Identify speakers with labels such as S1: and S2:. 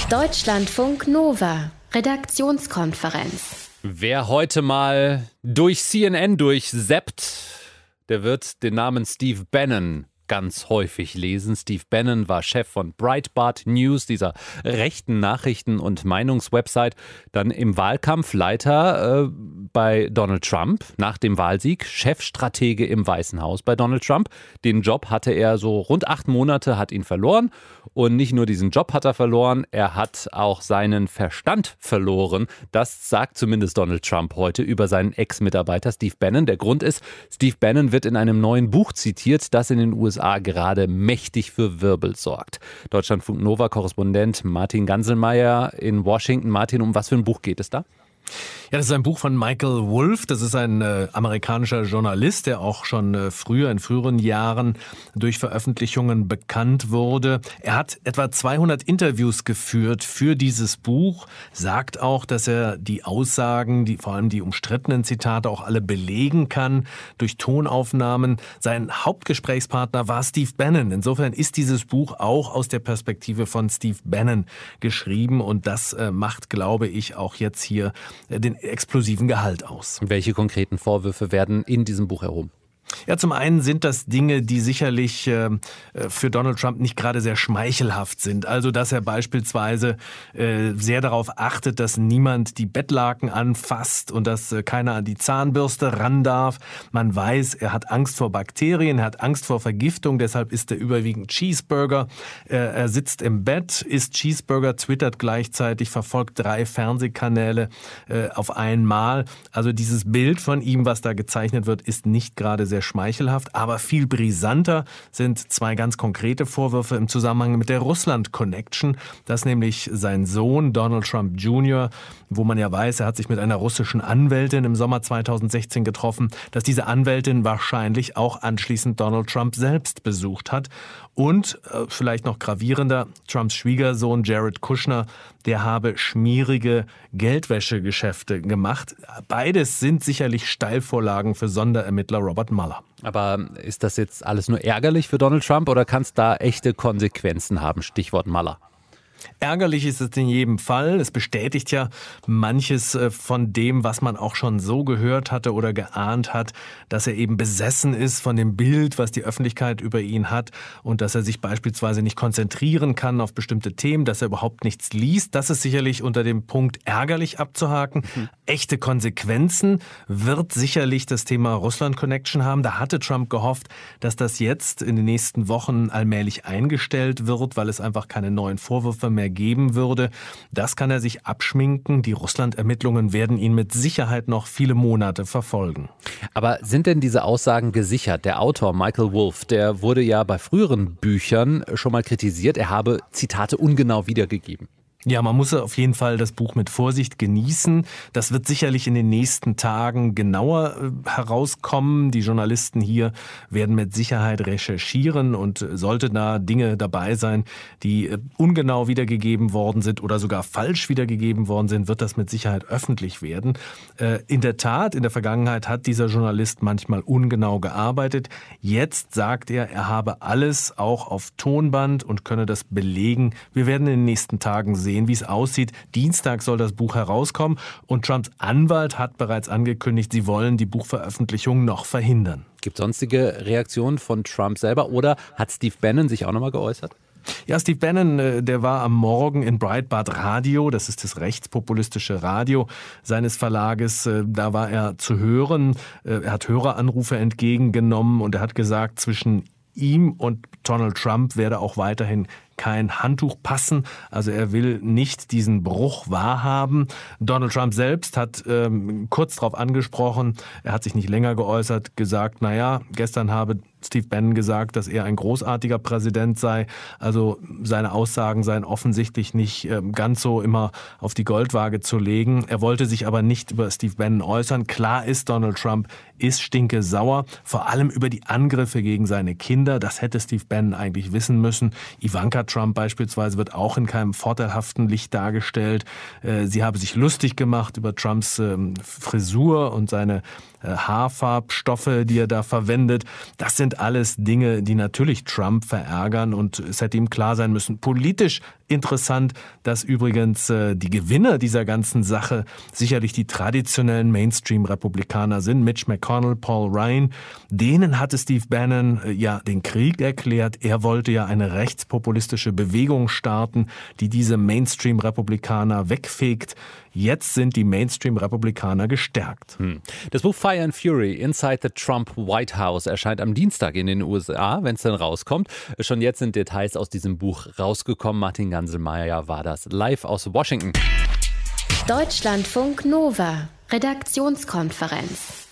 S1: Deutschlandfunk Nova, Redaktionskonferenz.
S2: Wer heute mal durch CNN durchseppt, der wird den Namen Steve Bannon ganz häufig lesen. Steve Bannon war Chef von Breitbart News, dieser rechten Nachrichten- und Meinungswebsite. Dann im Wahlkampf Leiter bei Donald Trump, nach dem Wahlsieg, Chefstratege im Weißen Haus bei Donald Trump. Den Job hatte er so rund 8 Monate, hat ihn verloren. Und nicht nur diesen Job hat er verloren, er hat auch seinen Verstand verloren. Das sagt zumindest Donald Trump heute über seinen Ex-Mitarbeiter Steve Bannon. Der Grund ist, Steve Bannon wird in einem neuen Buch zitiert, das in den USA gerade mächtig für Wirbel sorgt. Deutschlandfunk Nova-Korrespondent Martin Ganselmeier in Washington. Martin, um was für ein Buch geht es da?
S3: Ja, das ist ein Buch von Michael Wolff. Das ist ein amerikanischer Journalist, der auch schon in früheren Jahren durch Veröffentlichungen bekannt wurde. Er hat etwa 200 Interviews geführt für dieses Buch, sagt auch, dass er die Aussagen, vor allem die umstrittenen Zitate, auch alle belegen kann durch Tonaufnahmen. Sein Hauptgesprächspartner war Steve Bannon. Insofern ist dieses Buch auch aus der Perspektive von Steve Bannon geschrieben und das macht, glaube ich, auch jetzt hier den explosiven Gehalt aus.
S2: Welche konkreten Vorwürfe werden in diesem Buch erhoben?
S3: Ja, zum einen sind das Dinge, die sicherlich für Donald Trump nicht gerade sehr schmeichelhaft sind. Also, dass er beispielsweise sehr darauf achtet, dass niemand die Bettlaken anfasst und dass keiner an die Zahnbürste ran darf. Man weiß, er hat Angst vor Bakterien, er hat Angst vor Vergiftung, deshalb isst er überwiegend Cheeseburger. Er sitzt im Bett, isst Cheeseburger, twittert gleichzeitig, verfolgt 3 Fernsehkanäle auf einmal. Also dieses Bild von ihm, was da gezeichnet wird, ist nicht gerade sehr schmeichelhaft, aber viel brisanter sind 2 ganz konkrete Vorwürfe im Zusammenhang mit der Russland-Connection, dass nämlich sein Sohn Donald Trump Jr., wo man ja weiß, er hat sich mit einer russischen Anwältin im Sommer 2016 getroffen, dass diese Anwältin wahrscheinlich auch anschließend Donald Trump selbst besucht hat. Und vielleicht noch gravierender, Trumps Schwiegersohn Jared Kushner, der habe schmierige Geldwäschegeschäfte gemacht. Beides sind sicherlich Steilvorlagen für Sonderermittler Robert Mueller.
S2: Aber ist das jetzt alles nur ärgerlich für Donald Trump oder kann es da echte Konsequenzen haben? Stichwort Mueller.
S3: Ärgerlich ist es in jedem Fall. Es bestätigt ja manches von dem, was man auch schon so gehört hatte oder geahnt hat, dass er eben besessen ist von dem Bild, was die Öffentlichkeit über ihn hat und dass er sich beispielsweise nicht konzentrieren kann auf bestimmte Themen, dass er überhaupt nichts liest. Das ist sicherlich unter dem Punkt ärgerlich abzuhaken. Echte Konsequenzen wird sicherlich das Thema Russland-Connection haben. Da hatte Trump gehofft, dass das jetzt in den nächsten Wochen allmählich eingestellt wird, weil es einfach keine neuen Vorwürfe mehr geben würde. Das kann er sich abschminken. Die Russland-Ermittlungen werden ihn mit Sicherheit noch viele Monate verfolgen.
S2: Aber sind denn diese Aussagen gesichert? Der Autor Michael Wolff, der wurde ja bei früheren Büchern schon mal kritisiert. Er habe Zitate ungenau wiedergegeben.
S3: Ja, man muss auf jeden Fall das Buch mit Vorsicht genießen. Das wird sicherlich in den nächsten Tagen genauer herauskommen. Die Journalisten hier werden mit Sicherheit recherchieren und sollte da Dinge dabei sein, die ungenau wiedergegeben worden sind oder sogar falsch wiedergegeben worden sind, wird das mit Sicherheit öffentlich werden. In der Tat, in der Vergangenheit hat dieser Journalist manchmal ungenau gearbeitet. Jetzt sagt er, er habe alles auch auf Tonband und könne das belegen. Wir werden in den nächsten Tagen sehen, wie es aussieht. Dienstag soll das Buch herauskommen und Trumps Anwalt hat bereits angekündigt, sie wollen die Buchveröffentlichung noch verhindern.
S2: Gibt es sonstige Reaktionen von Trump selber oder hat Steve Bannon sich auch nochmal geäußert?
S3: Ja, Steve Bannon, der war am Morgen in Breitbart Radio, das ist das rechtspopulistische Radio seines Verlages, da war er zu hören. Er hat Höreranrufe entgegengenommen und er hat gesagt, zwischen ihm und Donald Trump werde auch weiterhin kein Handtuch passen. Also er will nicht diesen Bruch wahrhaben. Donald Trump selbst hat kurz darauf angesprochen, er hat sich nicht länger geäußert, gesagt, naja, gestern habe Steve Bannon gesagt, dass er ein großartiger Präsident sei. Also seine Aussagen seien offensichtlich nicht ganz so immer auf die Goldwaage zu legen. Er wollte sich aber nicht über Steve Bannon äußern. Klar ist, Donald Trump ist stinkesauer, vor allem über die Angriffe gegen seine Kinder. Das hätte Steve Bannon eigentlich wissen müssen. Ivanka Melania Trump beispielsweise wird auch in keinem vorteilhaften Licht dargestellt. Sie habe sich lustig gemacht über Trumps Frisur und seine Haarfarbstoffe, die er da verwendet. Das sind alles Dinge, die natürlich Trump verärgern und es hätte ihm klar sein müssen. Politisch interessant, dass übrigens die Gewinner dieser ganzen Sache sicherlich die traditionellen Mainstream-Republikaner sind. Mitch McConnell, Paul Ryan. Denen hatte Steve Bannon ja den Krieg erklärt. Er wollte ja eine rechtspopulistische Bewegung starten, die diese Mainstream-Republikaner wegfegt. Jetzt sind die Mainstream-Republikaner gestärkt.
S2: Das Buch Fire and Fury, Inside the Trump White House, erscheint am Dienstag in den USA, wenn es dann rauskommt. Schon jetzt sind Details aus diesem Buch rausgekommen. Martin Ganselmeier war das live aus Washington.
S1: Deutschlandfunk Nova, Redaktionskonferenz.